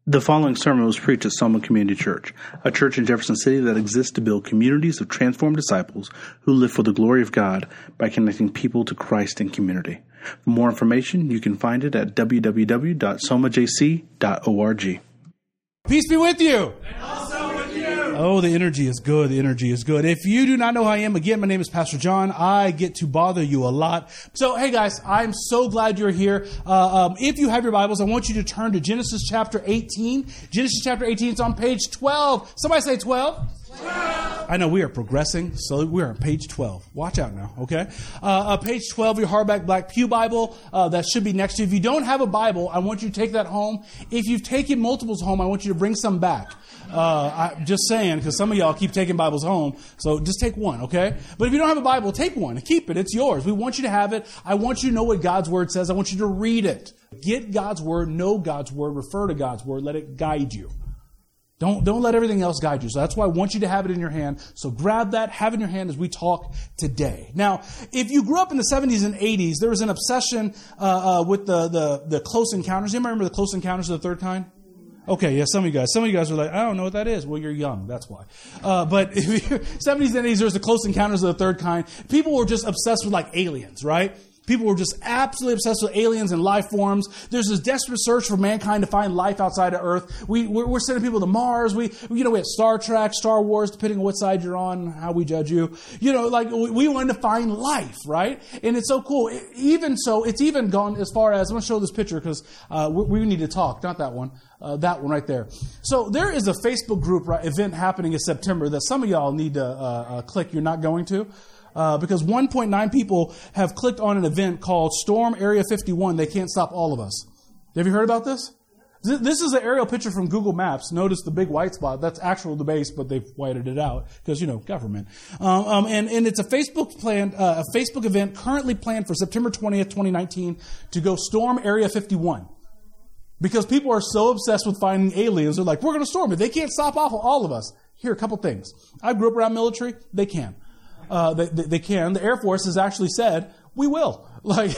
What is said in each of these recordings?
The following sermon was preached at Selma Community Church, a church in Jefferson City that exists to build communities of transformed disciples who live for the glory of God by connecting people to Christ in community. For more information, you can find it at www.selmajc.org. Peace be with you. And also with you. Oh, the energy is good. The energy is good. If you do not know who I am, again, my name is Pastor John. I get to bother you a lot. So, hey guys, I'm so glad you're here. If you have your Bibles, I want you to turn to Genesis chapter 18. Genesis chapter 18 is on page 12. Somebody say 12. 12. I know we are progressing, so we're on page 12. Watch out now, okay? Page 12, your hardback black pew Bible, that should be next to you. If you don't have a Bible, I want you to take that home. If you've taken multiples home, I want you to bring some back. I'm just saying, because some of y'all keep taking Bibles home, so just take one, okay? But if you don't have a Bible, take one and keep it. It's yours. We want you to have it. I want you to know what God's Word says. I want you to read it. Get God's Word, know God's Word, refer to God's Word, let it guide you. Don't let everything else guide you. So that's why I want you to have it in your hand. So grab that, have it in your hand as we talk today. Now, if you grew up in the 70s and 80s, there was an obsession with the Close Encounters. Anybody remember the Close Encounters of the Third Kind? Okay, yeah, some of you guys are like, I don't know what that is. Well, you're young, that's why. But 70s and 80s, there was the Close Encounters of the Third Kind. People were just obsessed with like aliens, right? People were just absolutely obsessed with aliens and life forms. There's this desperate search for mankind to find life outside of Earth. We're sending people to Mars. We have Star Trek, Star Wars, depending on what side you're on, how we judge you. We wanted to find life, right? And it's so cool. Even so, it's even gone as far as, I'm going to show this picture because we need to talk, not that one. That one right there. So there is a Facebook group event happening in September that some of y'all need to click. You're not going to. Because 1.9 people have clicked on an event called Storm Area 51. They can't stop all of us. Have you heard about this? This is an aerial picture from Google Maps. Notice the big white spot. That's actual the base, but they've whited it out because, government. And it's a Facebook event currently planned for September 20th, 2019 to go storm Area 51. Because people are so obsessed with finding aliens. They're like, we're going to storm it. They can't stop off all of us. Here, a couple things. I grew up around military. They can. They can. The Air Force has actually said, we will. And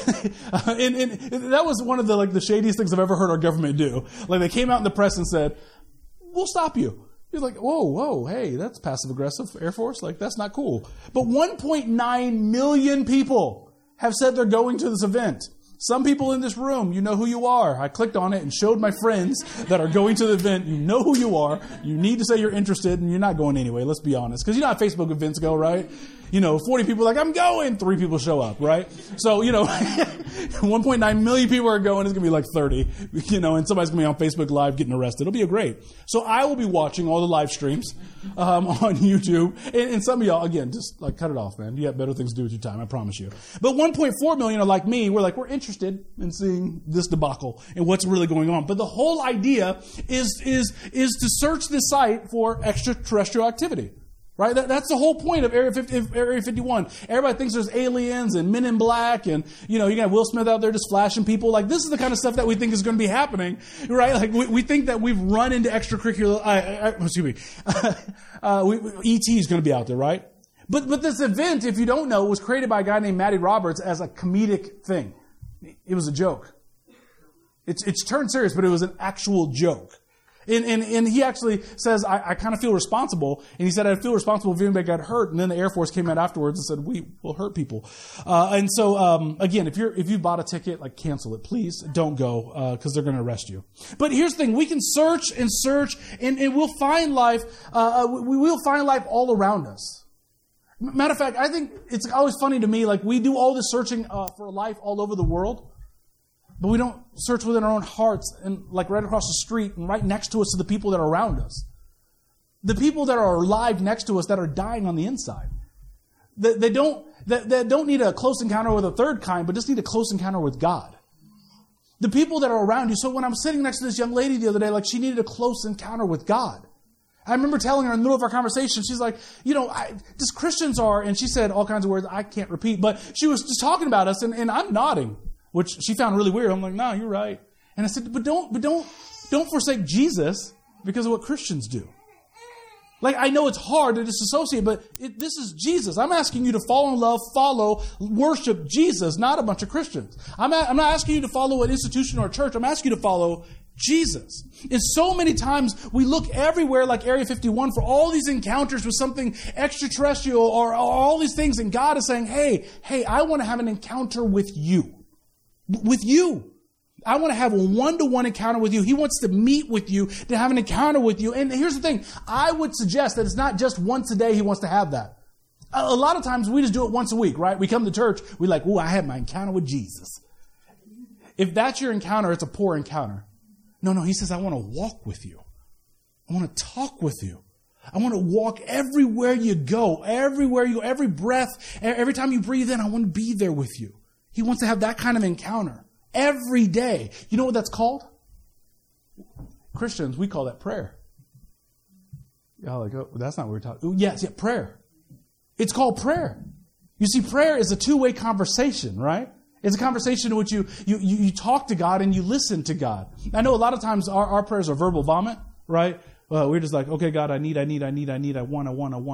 that was one of the shadiest things I've ever heard our government do. Like they came out in the press and said, we'll stop you. You're like, whoa, hey, that's passive aggressive, Air Force. Like, that's not cool. But 1.9 million people have said they're going to this event. Some people in this room, you know who you are. I clicked on it and showed my friends that are going to the event. You know who you are. You need to say you're interested, and you're not going anyway. Let's be honest. Because you know how Facebook events go, right? 40 people are like, I'm going. 3 people show up, right? So, 1.9 million people are going. It's going to be like 30, and somebody's going to be on Facebook Live getting arrested. It'll be great. So I will be watching all the live streams on YouTube. And some of y'all, again, just cut it off, man. You got better things to do with your time, I promise you. But 1.4 million are like me. We're interested in seeing this debacle and what's really going on. But the whole idea is to search the site for extraterrestrial activity. Right? That's the whole point of Area 51. Everybody thinks there's aliens and men in black and, you got Will Smith out there just flashing people. This is the kind of stuff that we think is going to be happening, right? We think that we've run into extracurricular, E.T. is going to be out there, right? But this event, if you don't know, was created by a guy named Matty Roberts as a comedic thing. It was a joke. It's turned serious, but it was an actual joke. And he actually says, I kind of feel responsible. And he said, I feel responsible if anybody got hurt. And then the Air Force came out afterwards and said, we will hurt people. Again, if you bought a ticket, cancel it. Please don't go, because they're going to arrest you. But here's the thing. We can search, and we'll find life. We will find life all around us. Matter of fact, I think it's always funny to me, we do all this searching for life all over the world. But we don't search within our own hearts and right across the street and right next to us to the people that are around us. The people that are alive next to us that are dying on the inside. They don't need a close encounter with a third kind, but just need a close encounter with God. The people that are around you. So when I'm sitting next to this young lady the other day, she needed a close encounter with God. I remember telling her in the middle of our conversation, she's like, just Christians are, and she said all kinds of words I can't repeat, but she was just talking about us, and I'm nodding. Which she found really weird. I'm like, no, you're right. And I said, but don't forsake Jesus because of what Christians do. Like, I know it's hard to disassociate, but this is Jesus. I'm asking you to fall in love, follow, worship Jesus, not a bunch of Christians. I'm not asking you to follow an institution or a church. I'm asking you to follow Jesus. And so many times we look everywhere like Area 51 for all these encounters with something extraterrestrial or all these things. And God is saying, hey, I want to have an encounter with you. With you. I want to have a one-to-one encounter with you. He wants to meet with you, to have an encounter with you. And here's the thing. I would suggest that it's not just once a day He wants to have that. A lot of times we just do it once a week, right? We come to church. We're like, I had my encounter with Jesus. If that's your encounter, it's a poor encounter. No, He says, I want to walk with you. I want to talk with you. I want to walk everywhere you go, every breath, every time you breathe in, I want to be there with you. He wants to have that kind of encounter. Every day. You know what that's called? Christians, we call that prayer. Y'all like, that's not what we're talking about. Yes, prayer. It's called prayer. You see, prayer is a two-way conversation, right? It's a conversation in which you talk to God and you listen to God. I know a lot of times our prayers are verbal vomit, right? We're just like, okay, God, I need, I want,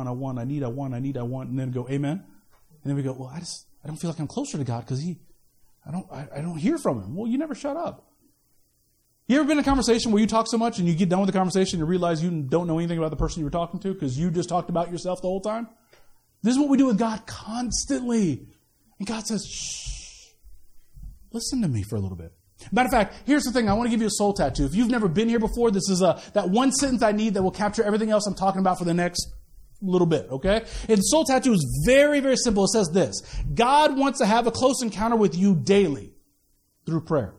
and then go, amen. And then we go, I don't feel like I'm closer to God because I don't hear from Him. Well, you never shut up. You ever been in a conversation where you talk so much and you get done with the conversation and you realize you don't know anything about the person you were talking to because you just talked about yourself the whole time? This is what we do with God constantly. And God says, shh, listen to me for a little bit. Matter of fact, here's the thing. I want to give you a soul tattoo. If you've never been here before, this is that one sentence I need that will capture everything else I'm talking about for the next little bit, okay? And soul tattoo is very, very simple. It says this: God wants to have a close encounter with you daily through prayer.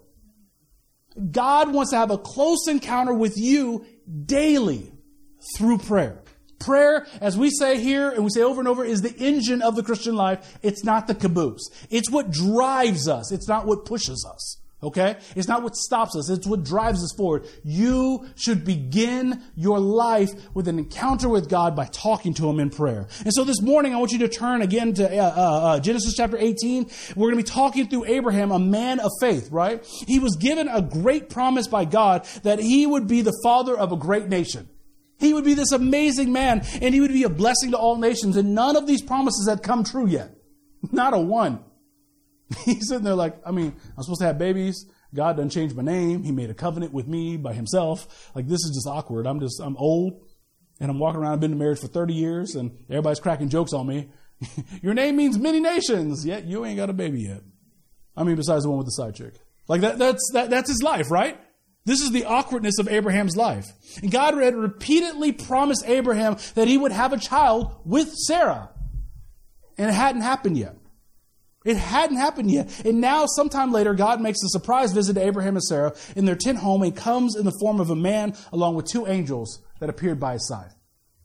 God wants to have a close encounter with you daily through prayer. Prayer, as we say here and we say over and over, is the engine of the Christian life. It's not the caboose. It's what drives us. It's not what pushes us. Okay? It's not what stops us. It's what drives us forward. You should begin your life with an encounter with God by talking to Him in prayer. And so this morning, I want you to turn again to Genesis chapter 18. We're going to be talking through Abraham, a man of faith, right? He was given a great promise by God that he would be the father of a great nation. He would be this amazing man, and he would be a blessing to all nations. And none of these promises had come true yet. Not a one. He's sitting there like, I'm supposed to have babies. God done changed my name. He made a covenant with me by Himself. Like, this is just awkward. I'm old, and I'm walking around. I've been in marriage for 30 years, and everybody's cracking jokes on me. Your name means many nations, yet you ain't got a baby yet. Besides the one with the side chick. Like, that's his life, right? This is the awkwardness of Abraham's life. And God had repeatedly promised Abraham that he would have a child with Sarah. And it hadn't happened yet. It hadn't happened yet. And now, sometime later, God makes a surprise visit to Abraham and Sarah in their tent home and comes in the form of a man along with two angels that appeared by his side.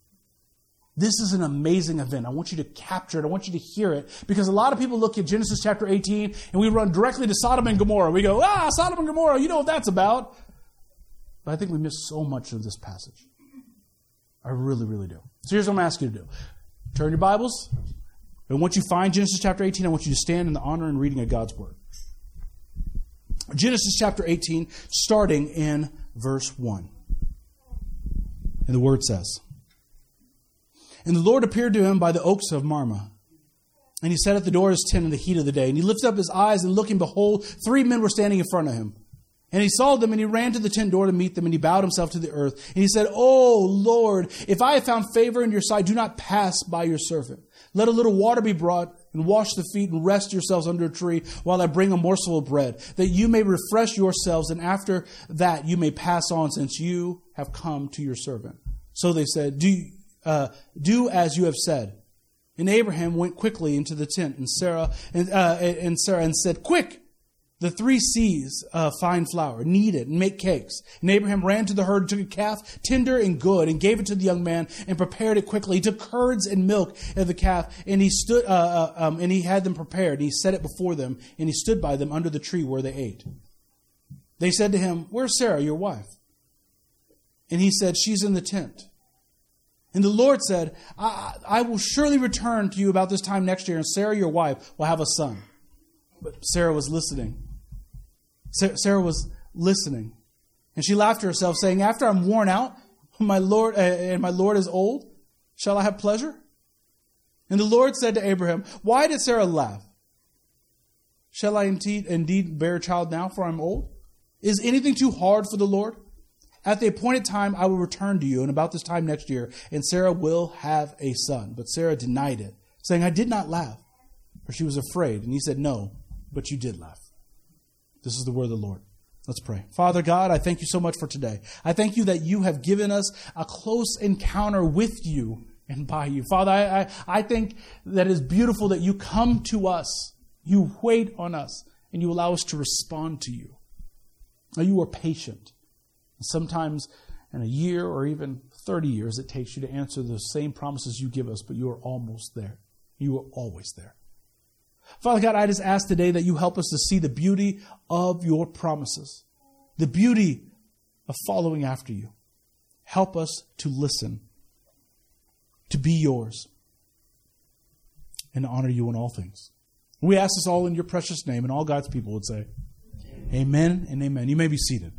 This is an amazing event. I want you to capture it. I want you to hear it. Because a lot of people look at Genesis chapter 18 and we run directly to Sodom and Gomorrah. We go, Sodom and Gomorrah, you know what that's about. But I think we miss so much of this passage. I really, really do. So here's what I'm asking you to do. Turn your Bibles. And once you find Genesis chapter 18, I want you to stand in the honor and reading of God's Word. Genesis chapter 18, starting in verse 1. And the Word says, And the Lord appeared to him by the oaks of Mamre. And he sat at the door of his tent in the heat of the day. And he lifted up his eyes, and looking, behold, 3 men were standing in front of him. And he saw them, and he ran to the tent door to meet them, and he bowed himself to the earth. And he said, O Lord, if I have found favor in your sight, do not pass by your servant. Let a little water be brought, and wash the feet, and rest yourselves under a tree, while I bring a morsel of bread, that you may refresh yourselves, and after that you may pass on, since you have come to your servant. So they said, Do as you have said. And Abraham went quickly into the tent, and Sarah said, Quick! The 3 seahs of fine flour, knead it, and make cakes. And Abraham ran to the herd, took a calf, tender and good, and gave it to the young man, and prepared it quickly. He took curds and milk of the calf, and he stood, and he had them prepared, and he set it before them, and he stood by them under the tree where they ate. They said to him, Where's Sarah, your wife? And he said, She's in the tent. And the Lord said, I will surely return to you about this time next year, and Sarah, your wife, will have a son. But Sarah was listening. Sarah was listening. And she laughed to herself, saying, After I'm worn out, and my Lord is old? shall I have pleasure? And the Lord said to Abraham, why did Sarah laugh? Shall I indeed bear a child now, for I am old? Is anything too hard for the Lord? At the appointed time, I will return to you, and about this time next year, and Sarah will have a son. But Sarah denied it, saying, I did not laugh, for she was afraid. And he said, no, but you did laugh. This is the word of the Lord. Let's pray. Father God, I thank you so much for today. I thank you that you have given us a close encounter with you and by you. Father, I think that it is beautiful that you come to us, you wait on us, and you allow us to respond to you. Now, you are patient. Sometimes in a year or even 30 years, it takes you to answer the same promises you give us, but you are almost there. You are always there. Father God, I just ask today that you help us to see the beauty of your promises, the beauty of following after you. Help us to listen, to be yours, and to honor you in all things. We ask this all in your precious name, and all God's people would say, amen and amen. You may be seated.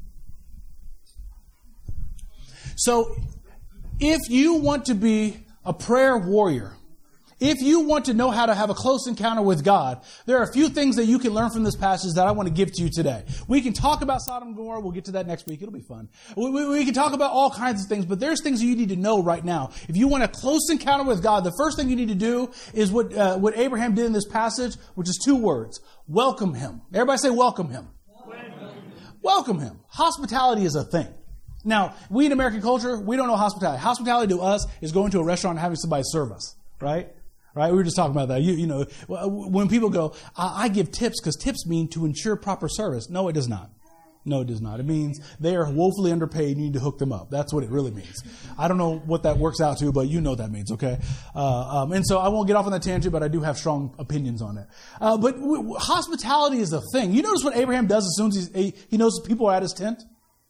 So, if you want to be a prayer warrior, if you want to know how to have a close encounter with God, there are a few things that you can learn from this passage that I want to give to you today. We can talk about Sodom and Gomorrah. We'll get to that next week. It'll be fun. We can talk about all kinds of things, but there's things you need to know right now. If you want a close encounter with God, the first thing you need to do is what Abraham did in this passage, which is 2 words. Welcome him. Everybody say welcome him. Welcome him. Hospitality is a thing. Now, we in American culture, we don't know hospitality. Hospitality to us is going to a restaurant and having somebody serve us, right? Right? We were just talking about that. You know, when people go, I give tips because tips mean to ensure proper service. No, it does not. No, it does not. It means they are woefully underpaid. You need to hook them up. That's what it really means. I don't know what that works out to, but you know what that means, okay? And so I won't get off on that tangent, but I do have strong opinions on it. But hospitality is a thing. You notice what Abraham does as soon as he knows people are at his tent?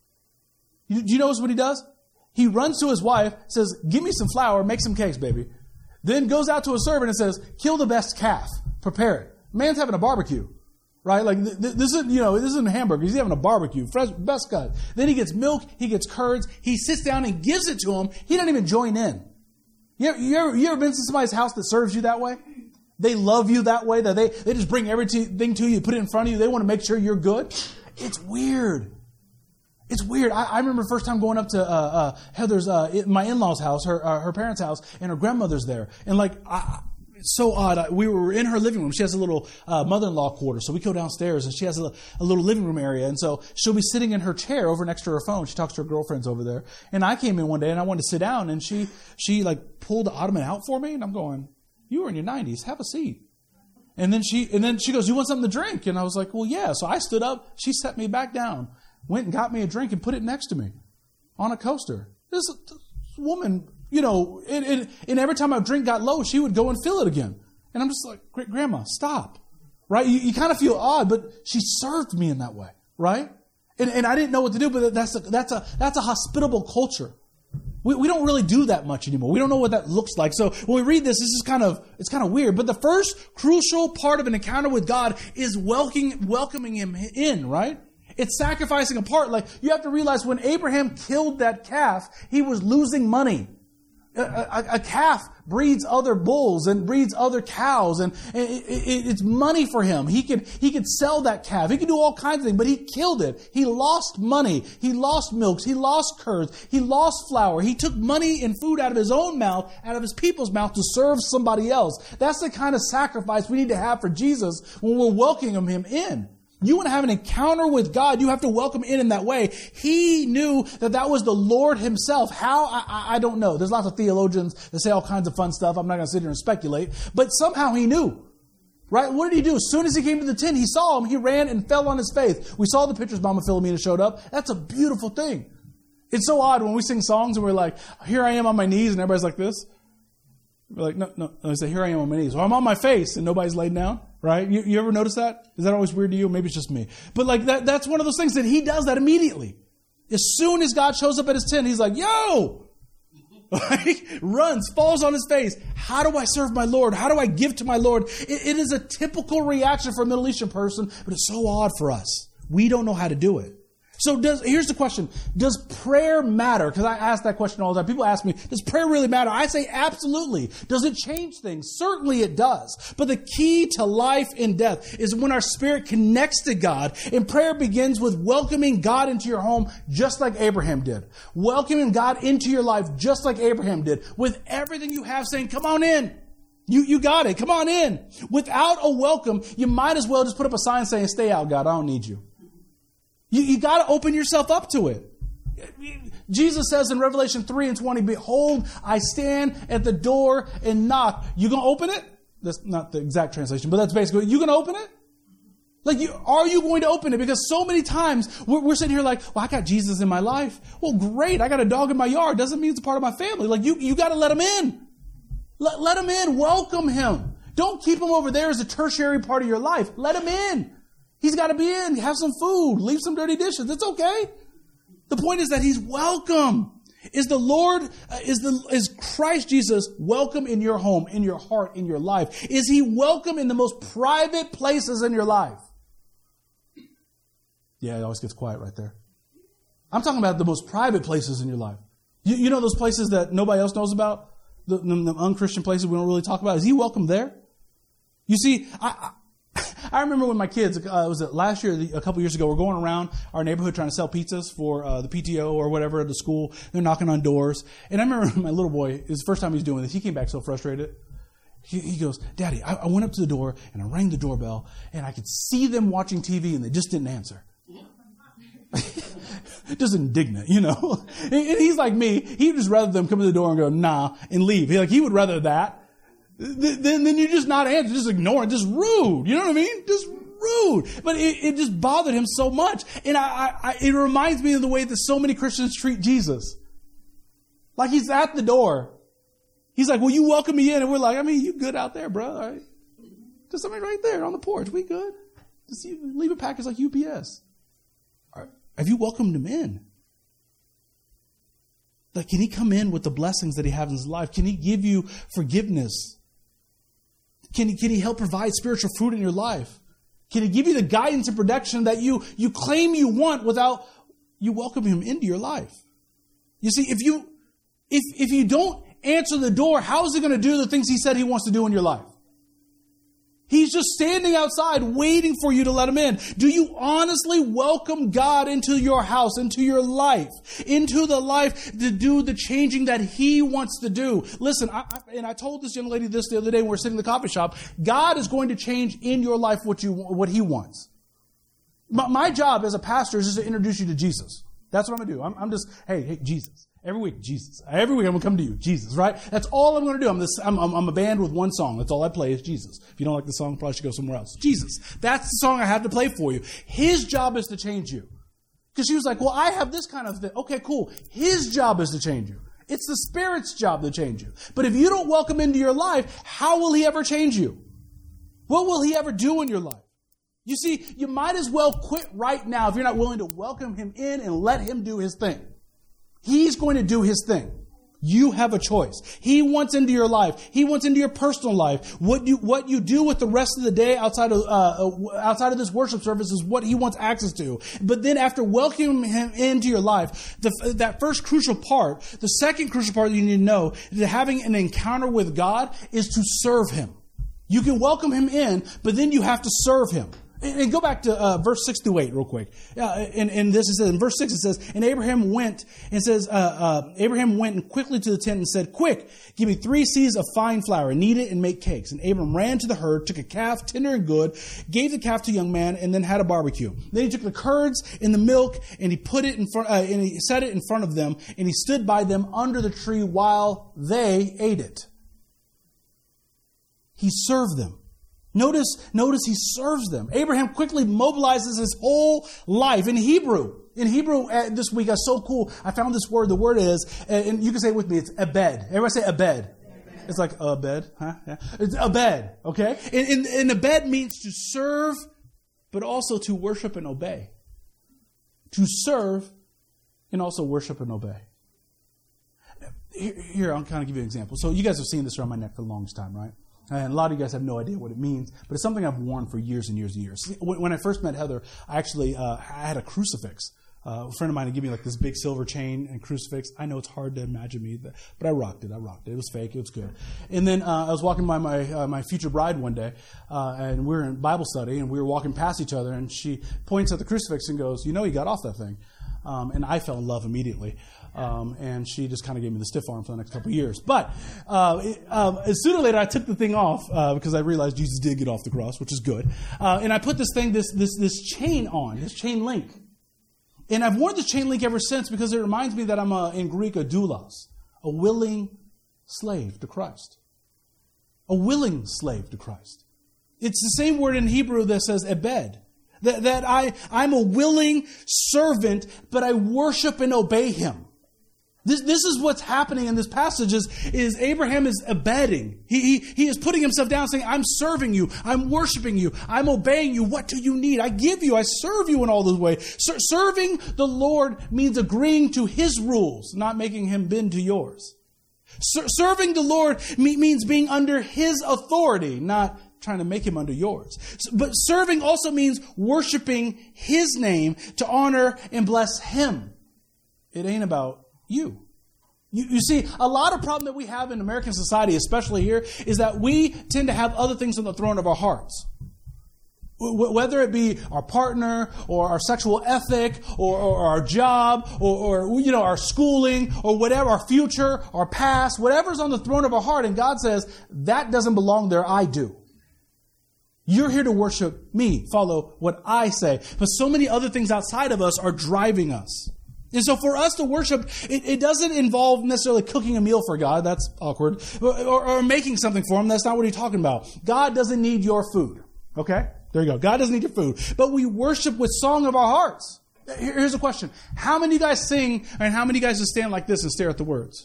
Do you notice what he does? He runs to his wife, says, give me some flour, make some cakes, baby. Then goes out to a servant and says, kill the best calf, prepare it. Man's having a barbecue, right? Like this isn't a hamburger. He's having a barbecue, fresh, best cut. Then he gets milk, he gets curds. He sits down and gives it to him. He doesn't even join in. You ever been to somebody's house that serves you that way? They love you that way, that they just bring everything to you, put it in front of you. They want to make sure you're good. It's weird. It's weird. I remember the first time going up to Heather's, my in-laws' house, her parents' house, and her grandmother's there. And it's so odd. We were in her living room. She has a little mother-in-law quarter, so we go downstairs, and she has a little living room area. And so she'll be sitting in her chair over next to her phone. She talks to her girlfriends over there. And I came in one day, and I wanted to sit down, and she pulled the ottoman out for me, and I'm going, you were in your 90s. Have a seat. And then she goes, you want something to drink? And I was like, well, yeah. So I stood up. She set me back down. Went and got me a drink and put it next to me on a coaster. This woman, and every time my drink got low, she would go and fill it again. And I'm just like, Grandma, stop. Right? You kind of feel odd, but she served me in that way. Right? And I didn't know what to do, but that's a hospitable culture. We don't really do that much anymore. We don't know what that looks like. So when we read this is kind of weird. But the first crucial part of an encounter with God is welcoming him in, right? It's sacrificing a part. Like, you have to realize when Abraham killed that calf, he was losing money. A calf breeds other bulls and breeds other cows, and it's money for him. He could sell that calf. He could do all kinds of things, but he killed it. He lost money. He lost milks. He lost curds. He lost flour. He took money and food out of his own mouth, out of his people's mouth, to serve somebody else. That's the kind of sacrifice we need to have for Jesus when we're welcoming him in. You want to have an encounter with God, you have to welcome in that way. He knew that was the Lord himself. How? I don't know. There's lots of theologians that say all kinds of fun stuff. I'm not going to sit here and speculate. But somehow he knew. Right? What did he do? As soon as he came to the tent, he saw him. He ran and fell on his face. We saw the pictures Mama Philomena showed up. That's a beautiful thing. It's so odd when we sing songs and we're like, here I am on my knees, and everybody's like this. We're like, no. I say, here I am on my knees. Well, I'm on my face and nobody's laid down. Right? You ever notice that? Is that always weird to you? Maybe it's just me. But that's one of those things that he does that immediately. As soon as God shows up at his tent, he's like, yo! Runs, falls on his face. How do I serve my Lord? How do I give to my Lord? It is a typical reaction for a Middle Eastern person, but it's so odd for us. We don't know how to do it. So here's the question. Does prayer matter? Because I ask that question all the time. People ask me, does prayer really matter? I say absolutely. Does it change things? Certainly it does. But the key to life and death is when our spirit connects to God, and prayer begins with welcoming God into your home just like Abraham did. Welcoming God into your life just like Abraham did. With everything you have, saying, come on in. You got it. Come on in. Without a welcome, you might as well just put up a sign saying, stay out, God. I don't need you. You got to open yourself up to it. Jesus says in Revelation 3:20, behold, I stand at the door and knock. You going to open it? That's not the exact translation, but that's basically, you going to open it? Are you going to open it? Because so many times we're sitting here like, well, I got Jesus in my life. Well, great. I got a dog in my yard. Doesn't mean it's a part of my family. You got to let him in. Let him in. Welcome him. Don't keep him over there as a tertiary part of your life. Let him in. He's got to be in. Have some food. Leave some dirty dishes. It's okay. The point is that he's welcome. Is the Lord, is Christ Jesus welcome in your home, in your heart, in your life? Is he welcome in the most private places in your life? Yeah, it always gets quiet right there. I'm talking about the most private places in your life. You know those places that nobody else knows about? The unchristian places we don't really talk about? Is he welcome there? You see, I remember when my kids, was it last year, a couple years ago, we're going around our neighborhood trying to sell pizzas for the PTO or whatever at the school. They're knocking on doors. And I remember my little boy, it was the first time he was doing this. He came back so frustrated. He goes, Daddy, I went up to the door and I rang the doorbell and I could see them watching TV and they just didn't answer. Just indignant, you know. And he's like me. He'd just rather them come to the door and go, nah, and leave. He would rather that. Then you just not answer, just ignore it, just rude. You know what I mean? Just rude. But it just bothered him so much. And it reminds me of the way that so many Christians treat Jesus. Like he's at the door. He's like, will you welcome me in? And we're like, I mean, you good out there, bro. All right. Just somebody right there on the porch. We good. Just leave a package like UPS. All right. Have you welcomed him in? Like, can he come in with the blessings that he has in his life? Can he give you forgiveness? Can he help provide spiritual fruit in your life? Can he give you the guidance and protection that you claim you want without you welcoming him into your life? You see, if you don't answer the door, how is he going to do the things he said he wants to do in your life? He's just standing outside waiting for you to let him in. Do you honestly welcome God into your house, into your life, into the life to do the changing that he wants to do? Listen, I told this young lady this the other day when we were sitting in the coffee shop. God is going to change in your life what he wants. My job as a pastor is just to introduce you to Jesus. That's what I'm going to do. I'm just, hey, Jesus. Every week, Jesus. Every week I'm going to come to you, Jesus, right? That's all I'm going to do. I'm a band with one song. That's all I play is Jesus. If you don't like the song, probably should go somewhere else. Jesus. That's the song I have to play for you. His job is to change you. Because she was like, well, I have this kind of thing. Okay, cool. His job is to change you. It's the Spirit's job to change you. But if you don't welcome into your life, how will he ever change you? What will he ever do in your life? You see, you might as well quit right now if you're not willing to welcome him in and let him do his thing. He's going to do his thing. You have a choice. He wants into your life. He wants into your personal life. What you do with the rest of the day outside of this worship service is what he wants access to. But then after welcoming him into your life, that first crucial part, the second crucial part that you need to know, that having an encounter with God is to serve him. You can welcome him in, but then you have to serve him. And go back to verse 6 through 8 real quick. And this it says in verse 6 it says, and Abraham went and says, Abraham went quickly to the tent and said, quick, give me 3 seahs of fine flour, knead it and make cakes. And Abram ran to the herd, took a calf, tender and good, gave the calf to the young man, and then had a barbecue. Then he took the curds and the milk and he put it in front, and he set it in front of them, and he stood by them under the tree while they ate it. He served them. Notice he serves them. Abraham quickly mobilizes his whole life in Hebrew. This week, that's so cool. I found this word. The word is, and you can say it with me, it's abed. Everybody say abed. It's like abed, huh? Yeah. It's abed, okay? And abed means to serve, but also to worship and obey. To serve and also worship and obey. Here, I'll kind of give you an example. So you guys have seen this around my neck for the longest time, right? And a lot of you guys have no idea what it means, but it's something I've worn for years and years and years. When I first met Heather, I actually I had a crucifix A friend of mine had given me like this big silver chain and crucifix. I know it's hard to imagine me, but I rocked it. It was fake. It was good. And then I was walking by my future bride one day, and we were in Bible study, and we were walking past each other, and she points at the crucifix and goes, "You know, you got off that thing." And I fell in love immediately. And she just kind of gave me the stiff arm for the next couple of years. But sooner or later, I took the thing off because I realized Jesus did get off the cross, which is good. And I put this chain on, this chain link. And I've worn this chain link ever since because it reminds me that I'm, in Greek, a doulos, a willing slave to Christ. A willing slave to Christ. It's the same word in Hebrew that says ebed. That I'm a willing servant, but I worship and obey him. This is what's happening in this passage is Abraham is abetting. He is putting himself down saying, I'm serving you. I'm worshiping you. I'm obeying you. What do you need? I give you. I serve you in all those ways. Serving the Lord means agreeing to his rules, not making him bend to yours. Serving the Lord means being under his authority, not trying to make him under yours. But serving also means worshiping his name to honor and bless him. It ain't about you. You see, a lot of problem that we have in American society, especially here, is that we tend to have other things on the throne of our hearts. Whether it be our partner or our sexual ethic or our job or our schooling or whatever, our future, our past, whatever's on the throne of our heart. And God says, that doesn't belong there, I do. You're here to worship me, follow what I say. But so many other things outside of us are driving us. And so for us to worship, it doesn't involve necessarily cooking a meal for God. That's awkward. Or making something for him. That's not what he's talking about. God doesn't need your food. Okay? There you go. God doesn't need your food. But we worship with song of our hearts. Here's a question. How many of you guys sing and how many of you guys just stand like this and stare at the words?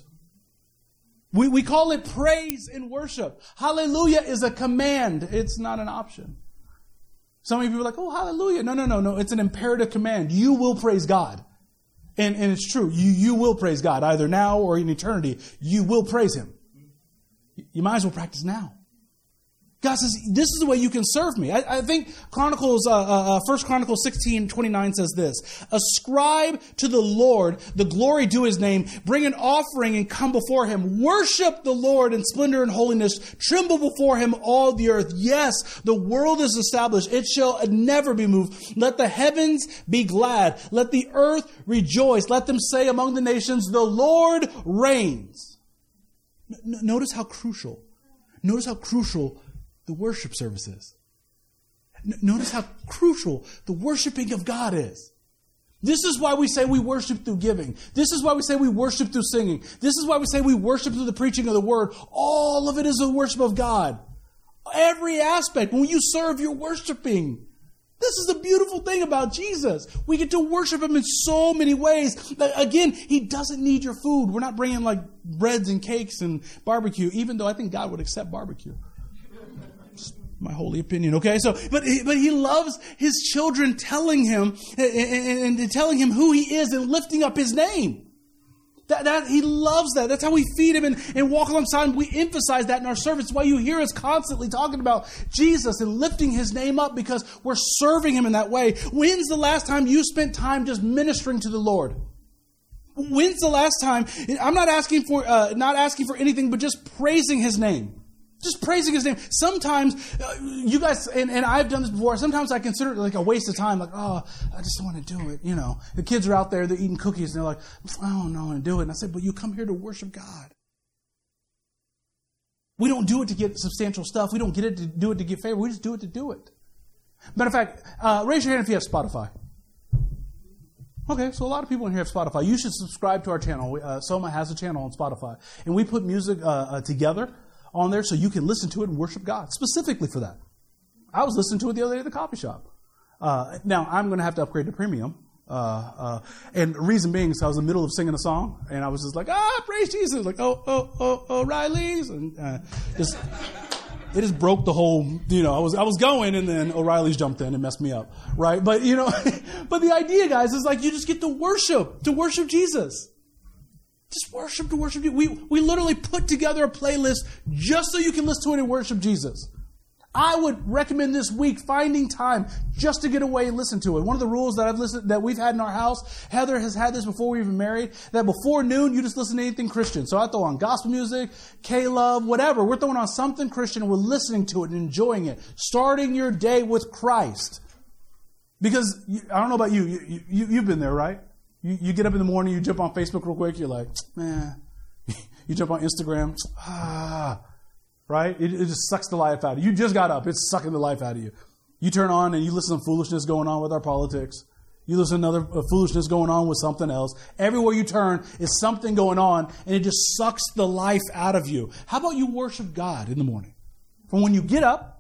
We call it praise and worship. Hallelujah is a command. It's not an option. Some of you are like, oh, hallelujah. No. It's an imperative command. You will praise God. And it's true. You will praise God. Either now or in eternity, you will praise him. You might as well practice now. God says, this is the way you can serve me. I think 1 Chronicles 16:29 says this. Ascribe to the Lord the glory due his name. Bring an offering and come before him. Worship the Lord in splendor and holiness. Tremble before him all the earth. Yes, the world is established. It shall never be moved. Let the heavens be glad. Let the earth rejoice. Let them say among the nations, the Lord reigns. Notice how crucial the worship service is. Notice how crucial the worshiping of God is. This is why we say we worship through giving. This is why we say we worship through singing. This is why we say we worship through the preaching of the word. All of it is a worship of God. Every aspect. When you serve, you're worshiping. This is the beautiful thing about Jesus. We get to worship him in so many ways. Again, he doesn't need your food. We're not bringing like breads and cakes and barbecue, even though I think God would accept barbecue. My holy opinion, okay? But he loves his children telling him and telling him who he is and lifting up his name. That he loves that. That's how we feed him and walk alongside him. We emphasize that in our service. It's why you hear us constantly talking about Jesus and lifting his name up, because we're serving him in that way. When's the last time you spent time just ministering to the Lord? When's the last time? I'm not asking for anything, but just praising his name. Just praising his name. Sometimes, you guys, and I've done this before, sometimes I consider it like a waste of time. Like, oh, I just don't want to do it. The kids are out there, they're eating cookies, and they're like, I don't know how to do it. And I said, but you come here to worship God. We don't do it to get substantial stuff. We don't do it to get favor. We just do it to do it. Matter of fact, raise your hand if you have Spotify. Okay, so a lot of people in here have Spotify. You should subscribe to our channel. Soma has a channel on Spotify. And we put music together on there so you can listen to it and worship God, specifically for that. I was listening to it the other day at the coffee shop. Now, I'm going to have to upgrade to premium. And the reason being is I was in the middle of singing a song, and I was just like, praise Jesus. Like, O'Reilly's. And it just broke the whole, I was going, and then O'Reilly's jumped in and messed me up. Right? But, but the idea, guys, is like you just get to worship Jesus. Just worship to worship you. We literally put together a playlist just so you can listen to it and worship Jesus. I would recommend this week finding time just to get away and listen to it. One of the rules that we've had in our house, Heather has had this before we were even married, that before noon you just listen to anything Christian. So I throw on gospel music, K-Love, whatever. We're throwing on something Christian and we're listening to it and enjoying it. Starting your day with Christ. Because, I don't know about you, you've been there, right? You get up in the morning, you jump on Facebook real quick, you're like, man. You jump on Instagram, right? It just sucks the life out of you. You just got up. It's sucking the life out of you. You turn on and you listen to foolishness going on with our politics. You listen to another foolishness going on with something else. Everywhere you turn is something going on, and it just sucks the life out of you. How about you worship God in the morning? From when you get up,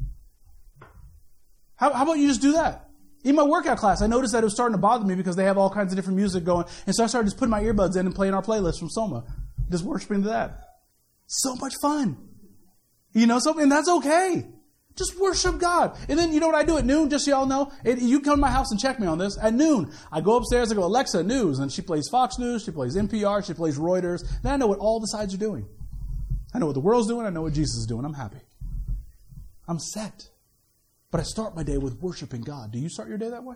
how about you just do that? In my workout class, I noticed that it was starting to bother me because they have all kinds of different music going. And so I started just putting my earbuds in and playing our playlist from Soma. Just worshiping to that. So much fun. And that's okay. Just worship God. And then you know what I do at noon, just so y'all know? You come to my house and check me on this. At noon, I go upstairs, I go, Alexa, news. And she plays Fox News, she plays NPR, she plays Reuters. Then I know what all the sides are doing. I know what the world's doing, I know what Jesus is doing. I'm happy. I'm set. But I start my day with worshiping God. Do you start your day that way?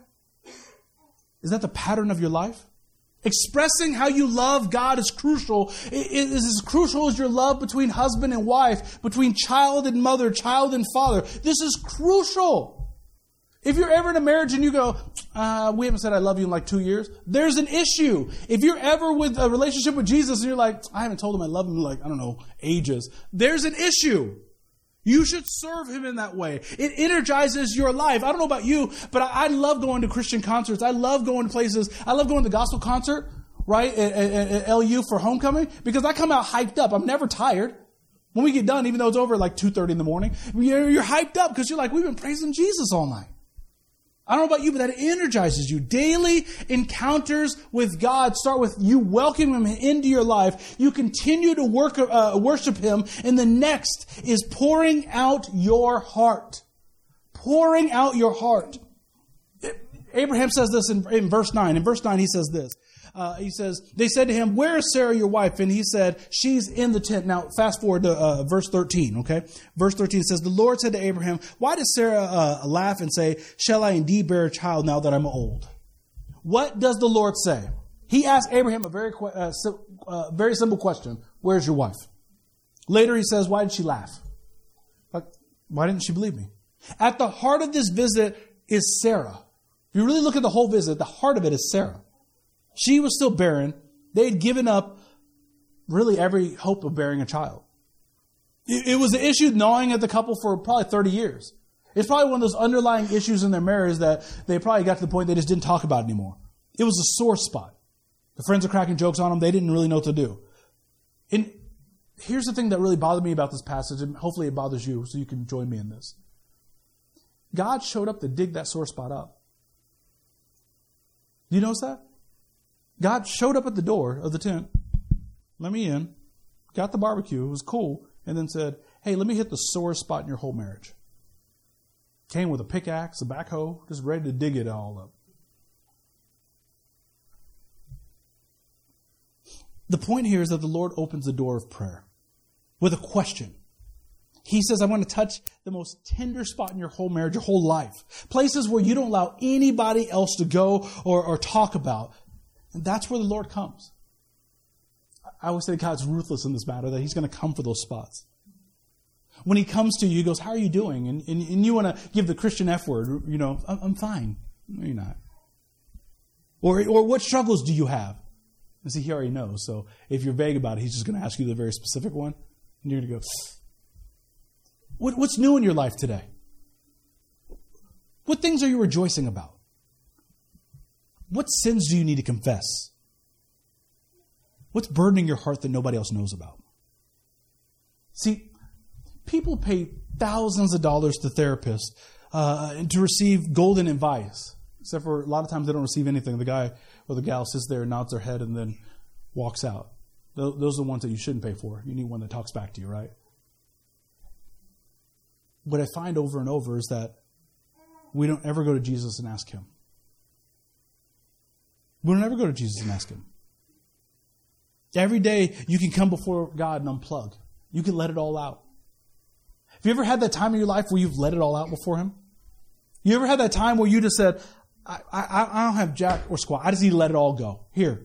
Is that the pattern of your life? Expressing how you love God is crucial. It is as crucial as your love between husband and wife, between child and mother, child and father. This is crucial. If you're ever in a marriage and you go, we haven't said I love you in like 2 years, there's an issue. If you're ever with a relationship with Jesus and you're like, I haven't told him I love him in like, ages, there's an issue. You should serve him in that way. It energizes your life. I don't know about you, but I love going to Christian concerts. I love going to places. I love going to the gospel concert, right, at LU for homecoming, because I come out hyped up. I'm never tired. When we get done, even though it's over at like 2:30 in the morning, you're hyped up because you're like, we've been praising Jesus all night. I don't know about you, but that energizes you. Daily encounters with God start with you welcoming him into your life. You continue to worship him, and the next is pouring out your heart. Pouring out your heart. Abraham says this in verse 9. In verse 9, he says this. He says, they said to him, where is Sarah, your wife? And he said, she's in the tent. Now, fast forward to verse 13, okay? Verse 13 says, the Lord said to Abraham, why does Sarah laugh and say, shall I indeed bear a child now that I'm old? What does the Lord say? He asked Abraham a very simple question. Where's your wife? Later he says, why did she laugh? Like, why didn't she believe me? At the heart of this visit is Sarah. If you really look at the whole visit, the heart of it is Sarah. She was still barren. They had given up really every hope of bearing a child. It was an issue gnawing at the couple for probably 30 years. It's probably one of those underlying issues in their marriage that they probably got to the point they just didn't talk about anymore. It was a sore spot. The friends are cracking jokes on them. They didn't really know what to do. And here's the thing that really bothered me about this passage, and hopefully it bothers you so you can join me in this. God showed up to dig that sore spot up. Do you notice that? God showed up at the door of the tent, let me in, got the barbecue, it was cool, and then said, hey, let me hit the sore spot in your whole marriage. Came with a pickaxe, a backhoe, just ready to dig it all up. The point here is that the Lord opens the door of prayer with a question. He says, I want to touch the most tender spot in your whole marriage, your whole life. Places where you don't allow anybody else to go or talk about. And that's where the Lord comes. I always say God's ruthless in this matter, that he's going to come for those spots. When he comes to you, he goes, how are you doing? And you want to give the Christian F word, I'm fine. No, you're not. Or what struggles do you have? And see, he already knows. So if you're vague about it, he's just going to ask you the very specific one. And you're going to go, what's new in your life today? What things are you rejoicing about? What sins do you need to confess? What's burdening your heart that nobody else knows about? See, people pay thousands of dollars to therapists to receive golden advice. Except for a lot of times they don't receive anything. The guy or the gal sits there, nods their head, and then walks out. Those are the ones that you shouldn't pay for. You need one that talks back to you, right? What I find over and over is that we don't ever go to Jesus and ask him. We don't ever go to Jesus and ask him. Every day you can come before God and unplug. You can let it all out. Have you ever had that time in your life where you've let it all out before Him? You ever had that time where you just said, I don't have jack or squat. I just need to let it all go. Here.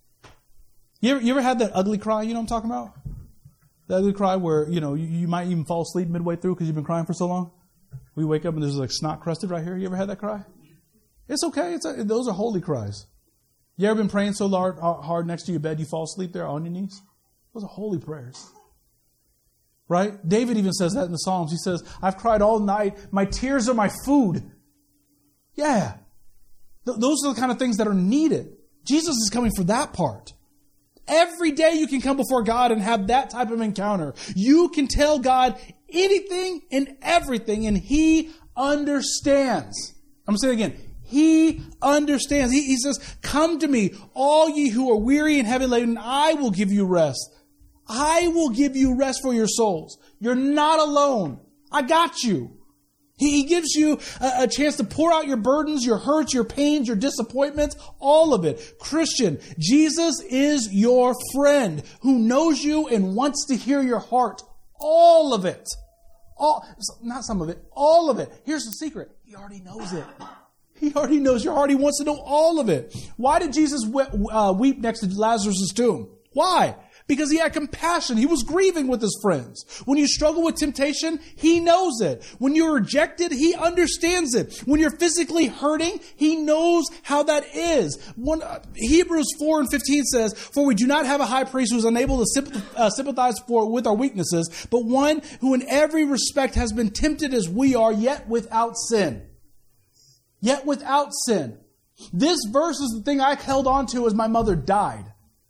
You ever had that ugly cry? You know what I'm talking about? The ugly cry where, you might even fall asleep midway through because you've been crying for so long. We wake up and there's like snot crusted right here. You ever had that cry? It's okay. Those are holy cries. You ever been praying so hard next to your bed you fall asleep there on your knees? Those are holy prayers. Right? David even says that in the Psalms. He says, I've cried all night. My tears are my food. Yeah. Those are the kind of things that are needed. Jesus is coming for that part. Every day you can come before God and have that type of encounter. You can tell God anything and everything, and He understands. I'm going to say it again. He understands. He says, come to me, all ye who are weary and heavy laden, I will give you rest. I will give you rest for your souls. You're not alone. I got you. He gives you a chance to pour out your burdens, your hurts, your pains, your disappointments, all of it. Christian, Jesus is your friend who knows you and wants to hear your heart. All of it. Not some of it, all of it. Here's the secret. He already knows it. He already knows your heart. He wants to know all of it. Why did Jesus weep next to Lazarus' tomb? Why? Because He had compassion. He was grieving with His friends. When you struggle with temptation, He knows it. When you're rejected, He understands it. When you're physically hurting, He knows how that is. Hebrews 4:15 says, for we do not have a high priest who is unable to sympathize with our weaknesses, but one who in every respect has been tempted as we are, yet without sin. Yet without sin. This verse is the thing I held on to as my mother died.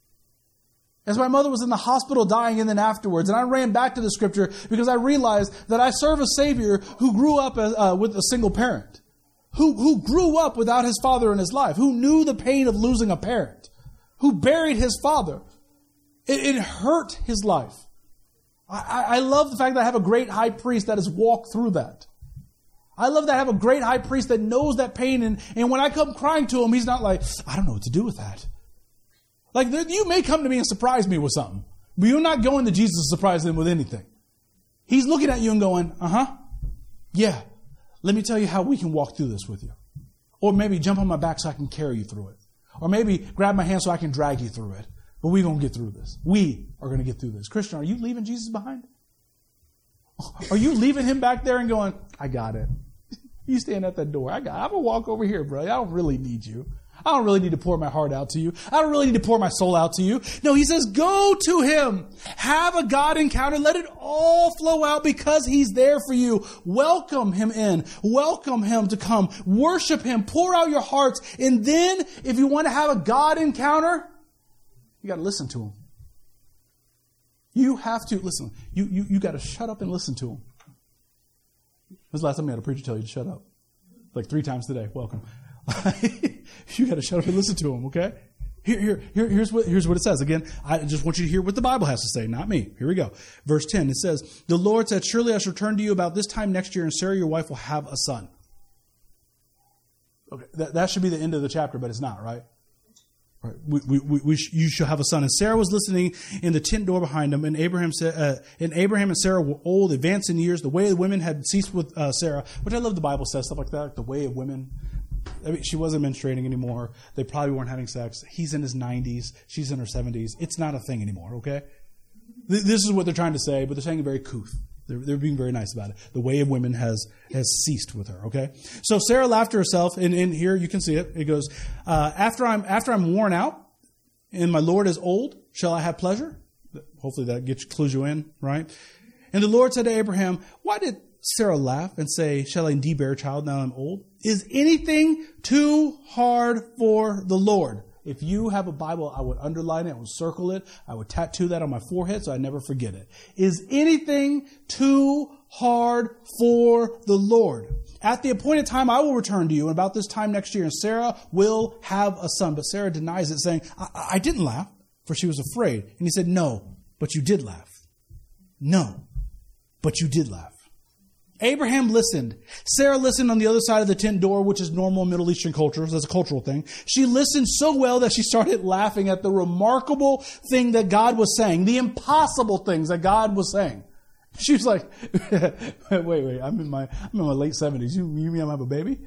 As my mother was in the hospital dying and then afterwards. And I ran back to the scripture because I realized that I serve a Savior who grew up with a single parent. Who grew up without his father in his life. Who knew the pain of losing a parent. Who buried his father. It hurt his life. I love the fact that I have a great high priest that has walked through that. I love that I have a great high priest that knows that pain. And when I come crying to Him, He's not like, I don't know what to do with that. Like, you may come to me and surprise me with something, but you're not going to Jesus to surprise Him with anything. He's looking at you and going, yeah, let me tell you how we can walk through this with you. Or maybe jump on my back so I can carry you through it. Or maybe grab my hand so I can drag you through it. But we're going to get through this. We are going to get through this. Christian, are you leaving Jesus behind? Are you leaving Him back there and going, I got it. You stand at that door. I'm going to walk over here, bro. I don't really need you. I don't really need to pour my heart out to you. I don't really need to pour my soul out to you. No, He says, go to Him. Have a God encounter. Let it all flow out because He's there for you. Welcome Him in. Welcome Him to come. Worship Him. Pour out your hearts. And then, if you want to have a God encounter, you got to listen to Him. You have to, listen, you got to shut up and listen to Him. When's the last time you had a preacher tell you to shut up? Like 3 times today. Welcome. You got to shut up and listen to Him, okay? Here's what it says. Again, I just want you to hear what the Bible has to say, not me. Here we go. Verse 10, it says, the Lord said, surely I shall return to you about this time next year, and Sarah, your wife, will have a son. Okay, that should be the end of the chapter, but it's not, right? Right. You shall have a son. And Sarah was listening in the tent door behind him. And Abraham and Sarah were old, advanced in years. The way of women had ceased with Sarah, which I love the Bible says stuff like that. Like the way of women. I mean, she wasn't menstruating anymore. They probably weren't having sex. He's in his 90s. She's in her 70s. It's not a thing anymore, okay? This is what they're trying to say, but they're saying it very couth. They're being very nice about it. The way of women has ceased with her, okay? So Sarah laughed to herself, and here you can see it. It goes, after I'm worn out and my Lord is old, shall I have pleasure? Hopefully that clues you in, right? And the Lord said to Abraham, why did Sarah laugh and say, shall I indeed bear a child now I'm old? Is anything too hard for the Lord? If you have a Bible, I would underline it, I would circle it, I would tattoo that on my forehead so I never forget it. Is anything too hard for the Lord? At the appointed time, I will return to you, and about this time next year, and Sarah will have a son. But Sarah denies it, saying, I didn't laugh, for she was afraid. And he said, no, but you did laugh. No, but you did laugh. Abraham listened. Sarah listened on the other side of the tent door, which is normal in Middle Eastern cultures. That's a cultural thing. She listened so well that she started laughing at the remarkable thing that God was saying, the impossible things that God was saying. She was like, wait, I'm in my late 70s. You mean I'm gonna have a baby?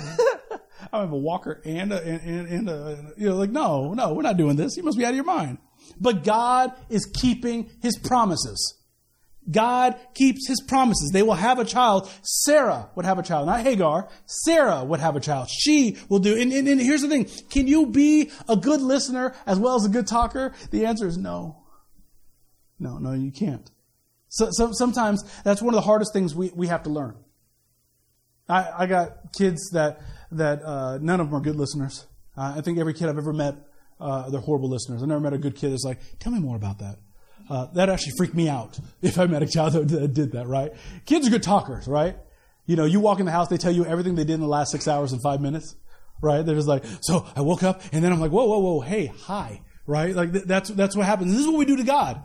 I have a walker and like, no, we're not doing this. You must be out of your mind. But God is keeping his promises. God keeps his promises. They will have a child. Sarah would have a child, not Hagar. Sarah would have a child. She will do. And here's the thing. Can you be a good listener as well as a good talker? The answer is no. No, you can't. So sometimes that's one of the hardest things we have to learn. I got kids that none of them are good listeners. I think every kid I've ever met, they're horrible listeners. I never met a good kid that's like, tell me more about that. That actually freaked me out if I met a child that did that, right? Kids are good talkers, right? You walk in the house, they tell you everything they did in the last 6 hours in 5 minutes, right? They're just like, so I woke up and then I'm like, whoa, hey, hi, right? Like that's what happens. This is what we do to God.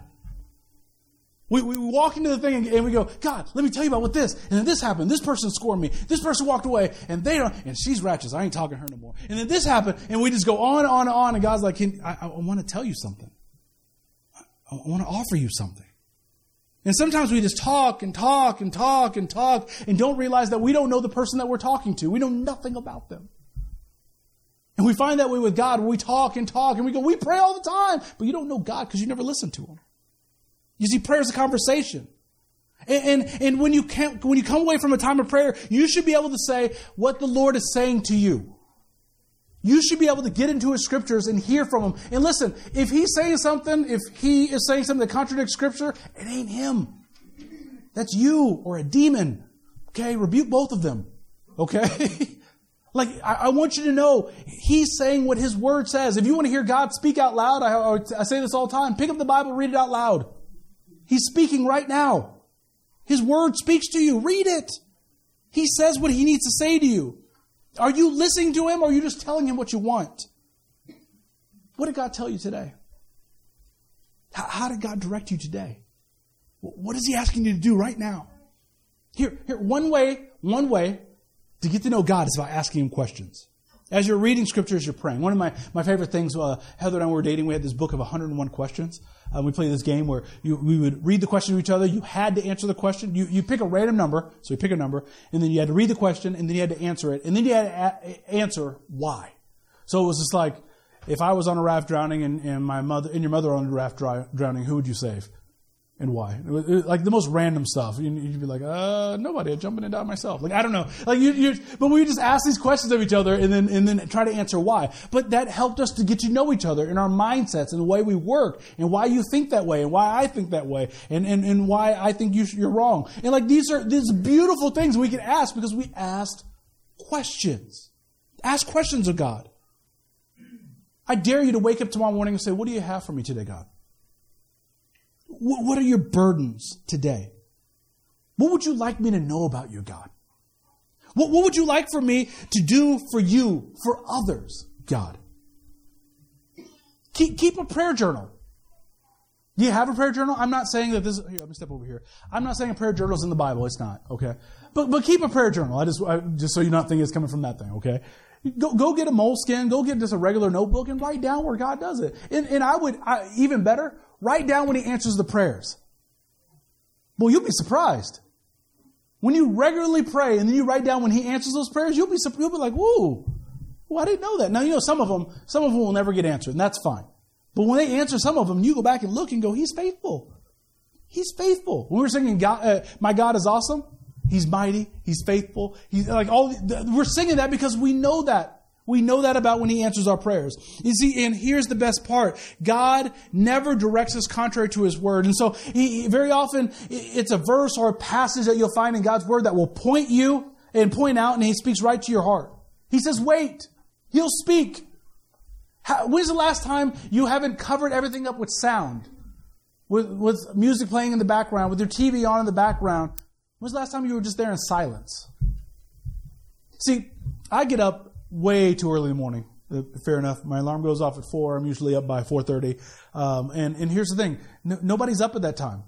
We walk into the thing and we go, God, let me tell you about what this, and then this happened. This person scored me. This person walked away, and and she's righteous. I ain't talking to her no more. And then this happened, and we just go on and on and on. And God's like, I want to tell you something. I want to offer you something. And sometimes we just talk and talk and talk and talk and don't realize that we don't know the person that we're talking to. We know nothing about them. And we find that way with God, where we talk and talk and we go, we pray all the time, but you don't know God because you never listen to him. You see, prayer is a conversation. And when you come away from a time of prayer, you should be able to say what the Lord is saying to you. You should be able to get into his scriptures and hear from him. And listen, if he is saying something that contradicts scripture, it ain't him. That's you or a demon. Okay? Rebuke both of them. Okay? Like, I want you to know, he's saying what his word says. If you want to hear God speak out loud, I say this all the time, pick up the Bible, read it out loud. He's speaking right now. His word speaks to you. Read it. He says what he needs to say to you. Are you listening to him or are you just telling him what you want? What did God tell you today? How did God direct you today? What is he asking you to do right now? Here, one way to get to know God is by asking him questions. As you're reading scriptures, you're praying. One of my favorite things, Heather and I were dating, we had this book of 101 questions. We played this game where we would read the question to each other. You had to answer the question. You pick a random number, so you pick a number, and then you had to read the question, and then you had to answer it, and then you had to answer why. So it was just like, if I was on a raft drowning and my mother and your mother on a raft drowning, who would you save? And why? It was like the most random stuff. You'd be like, nobody. I'm jumping in and out myself. Like, I don't know. Like but we would just ask these questions of each other and then try to answer why. But that helped us to get to know each other and our mindsets and the way we work and why you think that way and why I think that way and why I think you're wrong. And like these beautiful things we can ask because we asked questions. Ask questions of God. I dare you to wake up tomorrow morning and say, what do you have for me today, God? What are your burdens today? What would you like me to know about you, God? What would you like for me to do for you, for others, God? Keep a prayer journal. Do you have a prayer journal? I'm not saying that this... Here, let me step over here. I'm not saying a prayer journal is in the Bible. It's not, okay? But keep a prayer journal. I just so you don't think it's coming from that thing, okay? Go get a moleskin. Go get just a regular notebook and write down where God does it. And even better, write down when he answers the prayers. Well, you'll be surprised. When you regularly pray and then you write down when he answers those prayers, you'll be like, whoa, I didn't know that. Now, some of them will never get answered, and that's fine. But when they answer some of them, you go back and look and go, he's faithful. He's faithful. When we were singing, My God is awesome, he's mighty, he's faithful. We're singing that because we know that. We know that about when he answers our prayers. You see, and here's the best part. God never directs us contrary to his word. And so very often it's a verse or a passage that you'll find in God's word that will point you and point out, and he speaks right to your heart. He says, wait, he'll speak. When's the last time you haven't covered everything up with sound? With music playing in the background, with your TV on in the background? When's the last time you were just there in silence? See, I get up way too early in the morning. Fair enough. My alarm goes off at 4. I'm usually up by 4:30. And here's the thing. Nobody's up at that time.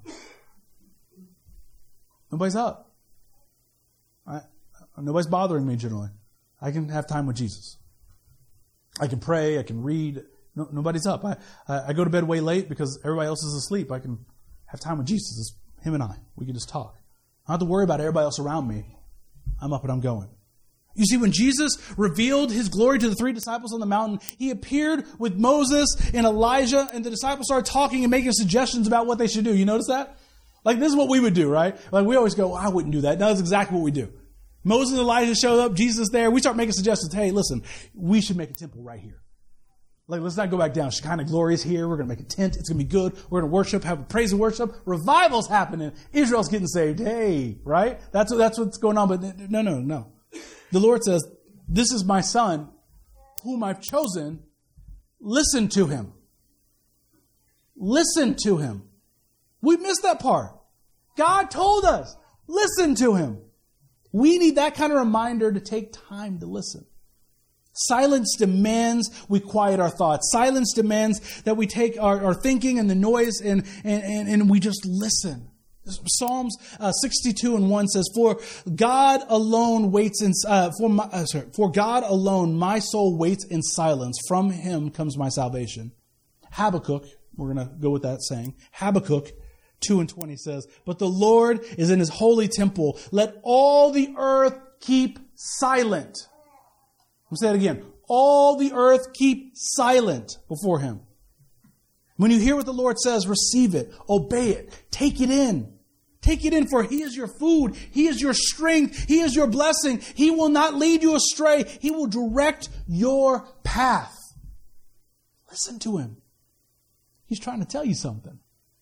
Nobody's up. Nobody's bothering me generally. I can have time with Jesus. I can pray. I can read. Nobody's up. I go to bed way late because everybody else is asleep. I can have time with Jesus. Him and I. We can just talk. I don't have to worry about everybody else around me. I'm up and I'm going. You see, when Jesus revealed His glory to the 3 disciples on the mountain, He appeared with Moses and Elijah, and the disciples started talking and making suggestions about what they should do. You notice that? Like, this is what we would do, right? Like, we always go, I wouldn't do that. No, that's exactly what we do. Moses and Elijah showed up, Jesus there. We start making suggestions. Hey, listen, we should make a temple right here. Like, let's not go back down. Shekinah glory is here. We're going to make a tent. It's going to be good. We're going to worship, have a praise and worship. Revival's happening. Israel's getting saved. Hey, right? That's what's going on. But no. The Lord says, this is my son whom I've chosen. Listen to him. Listen to him. We missed that part. God told us, listen to him. We need that kind of reminder to take time to listen. Silence demands we quiet our thoughts. Silence demands that we take our thinking and the noise and we just listen. Psalms 62:1 says, "For God alone waits in for God alone my soul waits in silence. From Him comes my salvation." Habakkuk, we're going to go with that saying. Habakkuk 2:20 says, "But the Lord is in His holy temple. Let all the earth keep silent." I'll say it again. All the earth keep silent before Him. When you hear what the Lord says, receive it, obey it, take it in. Take it in, for He is your food. He is your strength. He is your blessing. He will not lead you astray. He will direct your path. Listen to Him. He's trying to tell you something.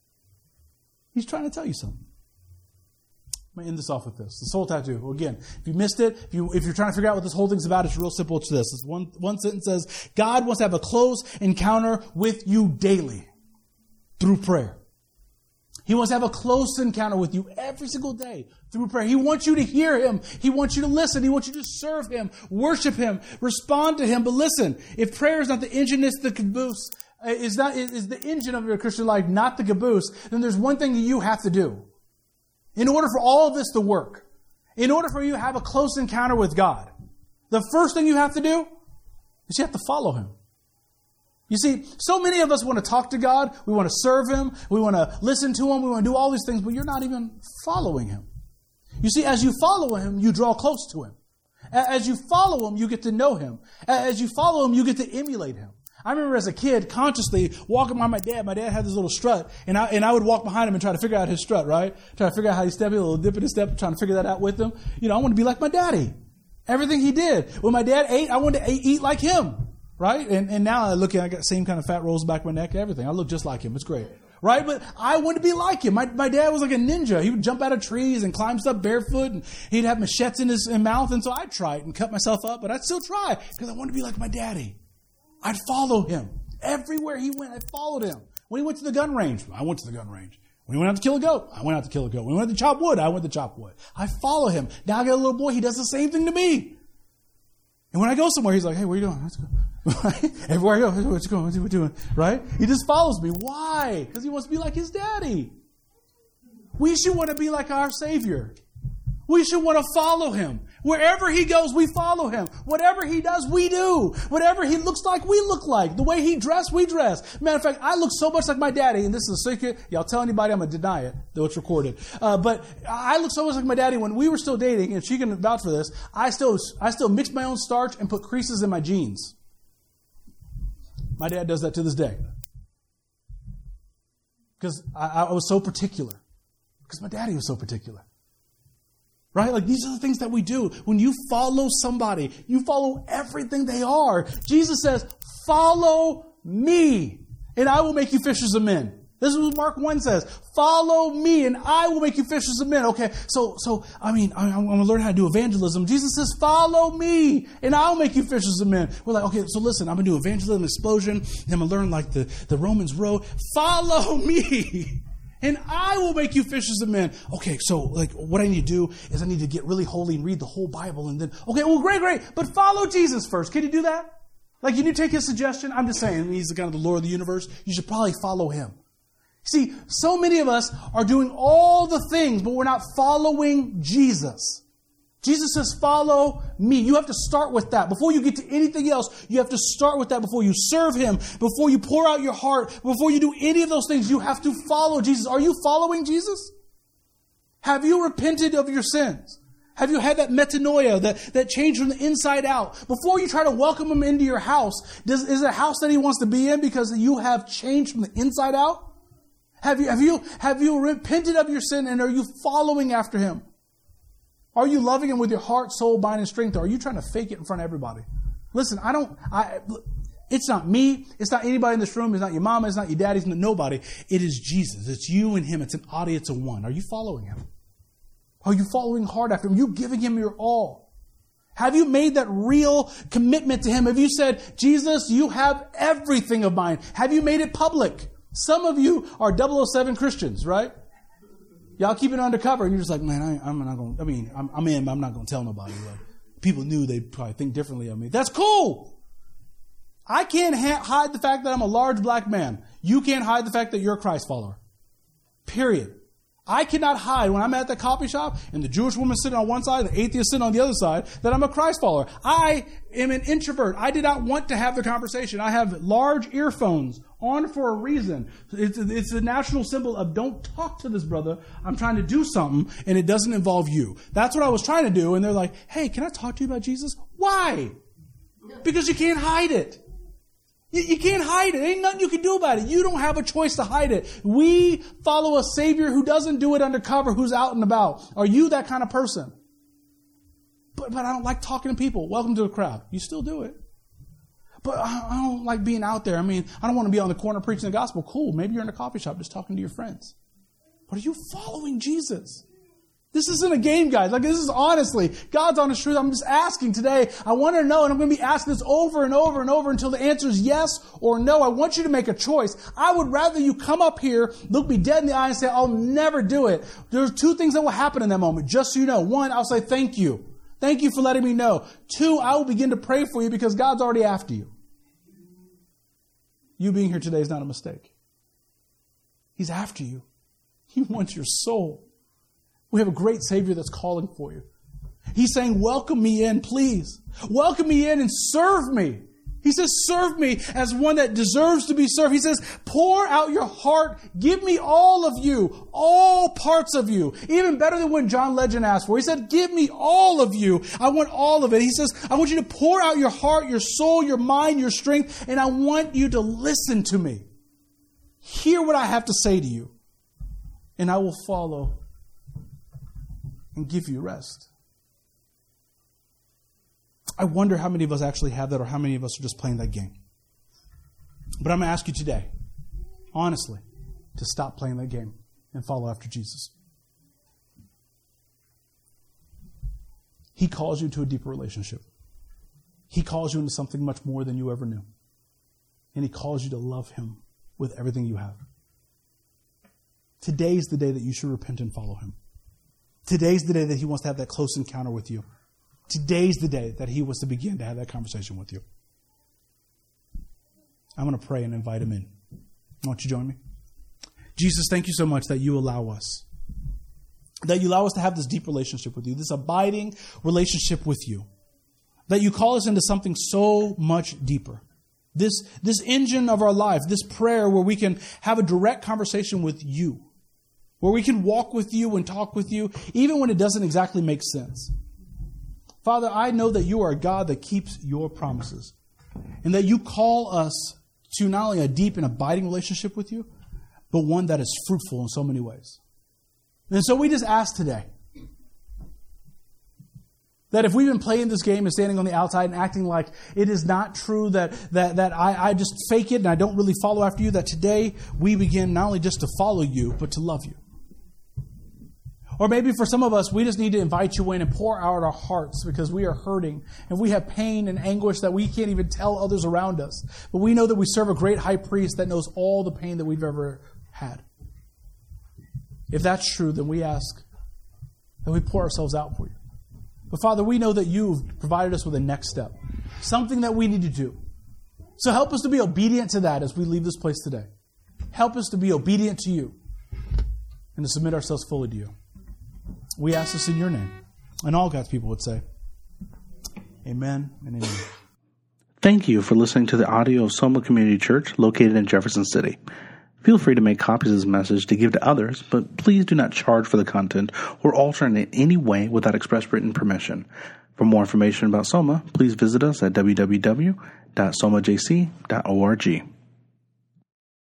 He's trying to tell you something. I'm going to end this off with this. The soul tattoo. Well, again, if you missed it, if you're trying to figure out what this whole thing's about, it's real simple. It's this. It's one sentence says, God wants to have a close encounter with you daily through prayer. He wants to have a close encounter with you every single day through prayer. He wants you to hear Him. He wants you to listen. He wants you to serve Him, worship Him, respond to Him. But listen, if prayer is not the engine, it's the caboose. Is the engine of your Christian life, not the caboose, then there's one thing that you have to do. In order for all of this to work, in order for you to have a close encounter with God, the first thing you have to do is you have to follow Him. You see, so many of us want to talk to God, we want to serve Him, we want to listen to Him, we want to do all these things, but you're not even following Him. You see, as you follow Him, you draw close to Him. As you follow Him, you get to know Him. As you follow Him, you get to emulate Him. I remember as a kid consciously walking behind my dad. My dad had this little strut, and I would walk behind him and try to figure out his strut, right? Try to figure out how he stepped, a little dip in his step, trying to figure that out with him. You know, I wanted to be like my daddy. Everything he did. When my dad ate, I wanted to eat like him, right? And now I look at, I got the same kind of fat rolls back my neck, everything. I look just like him. It's great, right? But I wanted to be like him. My dad was like a ninja. He would jump out of trees and climb stuff barefoot, and he'd have machetes in his mouth. And so I'd try it and cut myself up, but I'd still try because I wanted to be like my daddy. I'd follow him. Everywhere he went, I followed him. When he went to the gun range, I went to the gun range. When he went out to kill a goat, I went out to kill a goat. When he went to chop wood, I went to chop wood. I follow him. Now I got a little boy, he does the same thing to me. And when I go somewhere, he's like, hey, where you going? Let's go. Everywhere I go, what's going? What's he doing? Right? He just follows me. Why? Because he wants to be like his daddy. We should want to be like our Savior. We should want to follow Him. Wherever He goes, we follow Him. Whatever He does, we do. Whatever He looks like, we look like. The way He dressed, we dress. Matter of fact, I look so much like my daddy, and this is a secret. Y'all tell anybody, I'm going to deny it, though it's recorded. But I look so much like my daddy when we were still dating, and she can vouch for this. I still mixed my own starch and put creases in my jeans. My dad does that to this day. Because I was so particular. Because my daddy was so particular. Right? Like, these are the things that we do. When you follow somebody, you follow everything they are. Jesus says, follow me, and I will make you fishers of men. This is what Mark 1 says. Follow me, and I will make you fishers of men. Okay, so I'm going to learn how to do evangelism. Jesus says, follow me, and I'll make you fishers of men. We're like, okay, so listen, I'm going to do evangelism, explosion, and I'm going to learn like the Romans road. Follow me. And I will make you fishers of men. Okay, so like what I need to do is I need to get really holy and read the whole Bible. And then, okay, well, great. But follow Jesus first. Can you do that? Like, can you take his suggestion? I'm just saying, he's the kind of the Lord of the universe. You should probably follow him. See, so many of us are doing all the things, but we're not following Jesus. Jesus says, follow me. You have to start with that. Before you get to anything else, you have to start with that. Before you serve Him, before you pour out your heart, before you do any of those things, you have to follow Jesus. Are you following Jesus? Have you repented of your sins? Have you had that metanoia, that change from the inside out? Before you try to welcome him into your house, is it a house that he wants to be in because you have changed from the inside out? Have you repented of your sin, and are you following after him? Are you loving him with your heart, soul, mind, and strength, or are you trying to fake it in front of everybody? Listen, it's not me. It's not anybody in this room. It's not your mama. It's not your daddy. It's not nobody. It is Jesus. It's you and him. It's an audience of one. Are you following him? Are you following hard after him? Are you giving him your all? Have you made that real commitment to him? Have you said, Jesus, you have everything of mine? Have you made it public? Some of you are 007 Christians, right? Y'all keep it undercover, and you're just like, man, I'm not going. I mean, I'm in, but I'm not going to tell nobody. Like, people knew, they'd probably think differently of me. That's cool. I can't hide the fact that I'm a large black man. You can't hide the fact that you're a Christ follower. Period. I cannot hide when I'm at the coffee shop and the Jewish woman sitting on one side, the atheist sitting on the other side, that I'm a Christ follower. I am an introvert. I did not want to have the conversation. I have large earphones on for a reason. It's a national symbol of don't talk to this brother. I'm trying to do something, and it doesn't involve you. That's what I was trying to do, and they're like, hey, can I talk to you about Jesus? Why? Because you can't hide it. You can't hide it. Ain't nothing you can do about it. You don't have a choice to hide it. We follow a Savior who doesn't do it undercover, who's out and about. Are you that kind of person? But I don't like talking to people. Welcome to the crowd. You still do it. But I don't like being out there. I mean, I don't want to be on the corner preaching the gospel. Cool. Maybe you're in a coffee shop just talking to your friends. But are you following Jesus? This isn't a game, guys. Like, this is honestly God's honest truth. I'm just asking today. I want to know, and I'm going to be asking this over and over and over until the answer is yes or no. I want you to make a choice. I would rather you come up here, look me dead in the eye, and say, I'll never do it. There's two things that will happen in that moment, just so you know. One, I'll say thank you. Thank you for letting me know. Two, I will begin to pray for you because God's already after you. You being here today is not a mistake. He's after you. He wants your soul. We have a great Savior that's calling for you. He's saying, welcome me in, please. Welcome me in and serve me. He says, serve me as one that deserves to be served. He says, pour out your heart. Give me all of you, all parts of you. Even better than what John Legend asked for. He said, give me all of you. I want all of it. He says, I want you to pour out your heart, your soul, your mind, your strength, and I want you to listen to me. Hear what I have to say to you, and I will follow and give you rest. I wonder how many of us actually have that, or how many of us are just playing that game. But I'm going to ask you today, honestly, to stop playing that game and follow after Jesus. He calls you to a deeper relationship. He calls you into something much more than you ever knew. And He calls you to love Him with everything you have. Today's the day that you should repent and follow Him. Today's the day that He wants to have that close encounter with you. Today's the day that He wants to begin to have that conversation with you. I'm going to pray and invite Him in. Won't you join me? Jesus, thank you so much that you allow us. That you allow us to have this deep relationship with you, this abiding relationship with you. That you call us into something so much deeper. This engine of our life, this prayer where we can have a direct conversation with you. Where we can walk with you and talk with you, even when it doesn't exactly make sense. Father, I know that you are a God that keeps your promises. And that you call us to not only a deep and abiding relationship with you, but one that is fruitful in so many ways. And so we just ask today that if we've been playing this game and standing on the outside and acting like it is not true, that I just fake it and I don't really follow after you, that today we begin not only just to follow you, but to love you. Or maybe for some of us, we just need to invite you in and pour out our hearts because we are hurting and we have pain and anguish that we can't even tell others around us. But we know that we serve a great high priest that knows all the pain that we've ever had. If that's true, then we ask that we pour ourselves out for you. But Father, we know that you've provided us with a next step, something that we need to do. So help us to be obedient to that as we leave this place today. Help us to be obedient to you and to submit ourselves fully to you. We ask this in your name. And all God's people would say, amen and amen. Thank you for listening to the audio of Soma Community Church located in Jefferson City. Feel free to make copies of this message to give to others, but please do not charge for the content or alter it in any way without express written permission. For more information about Soma, please visit us at www.somajc.org.